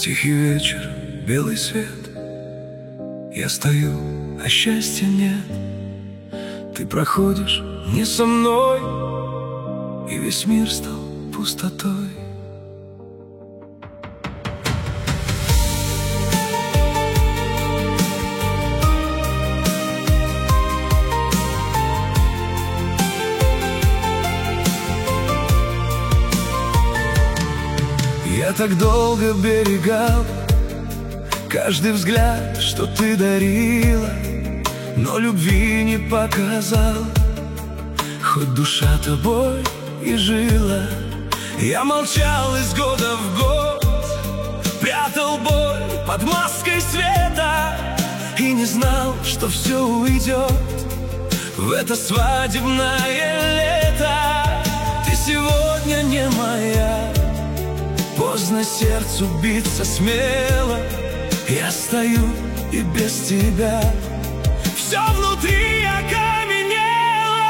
Тихий вечер, белый свет. Я стою, а счастья нет. Ты проходишь не со мной, и весь мир стал пустотой. Я так долго берегал каждый взгляд, что ты дарила, но любви не показал, хоть душа тобой и жила. Я молчал из года в год, прятал боль под маской света и не знал, что все уйдет в это свадебное лето. Ты сегодня не моя, поздно сердцу биться смело. Я стою и без тебя все внутри окаменело.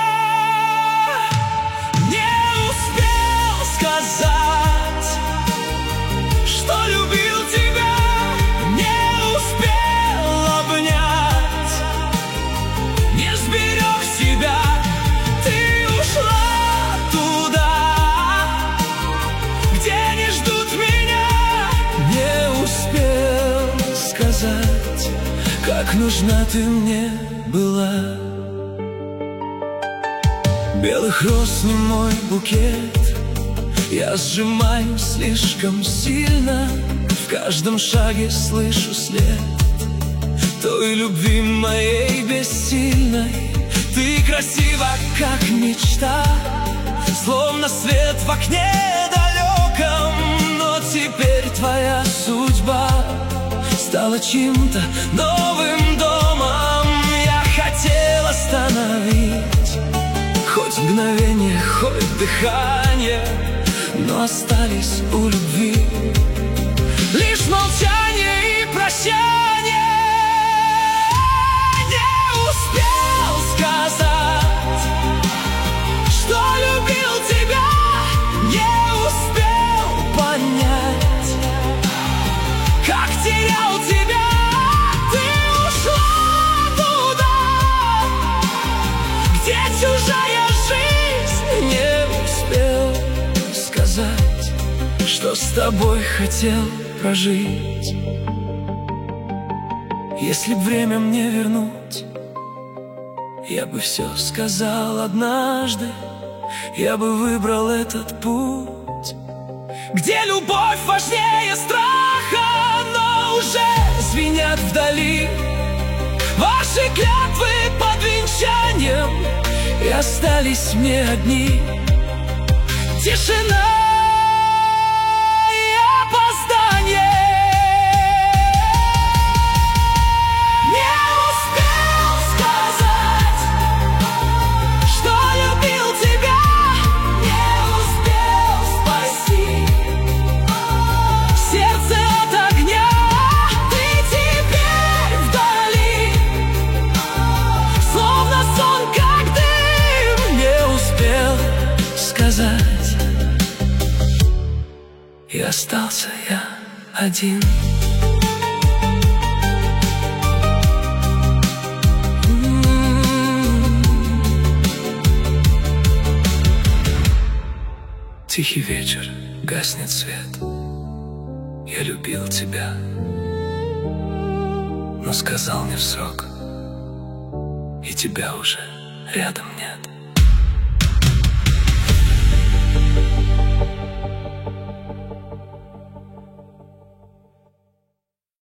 Не успел сказать, что любил тебя, не успел обнять, не сберег себя. Ты ушла туда, где не ждут меня. Не успел сказать, как нужна ты мне была. Белых роз не мой букет, я сжимаю слишком сильно. В каждом шаге слышу след той любви моей бессильной. Ты красива, как мечта, словно свет в окне далеком. Но теперь твоя судьба стала чьим-то новым домом. Я хотел остановить хоть мгновение, хоть дыхание, но остались у любви лишь молчание и прощание. Не успел сказать, что любил тебя, не успел понять, как терял тебя. Ты ушла туда, где чужая жизнь. Не успел сказать, что с тобой хотел прожить. Если б время мне вернуть, я бы все сказал однажды. Я бы выбрал этот путь, где любовь важнее страха. Но уже звенят вдали ваши клятвы под венчанием, и остались мне одни тишина и опоздание. Не успел сказать, что любил тебя, не успел спасти сердце от огня. Ты теперь вдали, словно сон, как дым. Не успел сказать, и остался я один. Тихий вечер, гаснет свет. Я любил тебя, но сказал не в срок, и тебя уже рядом нет.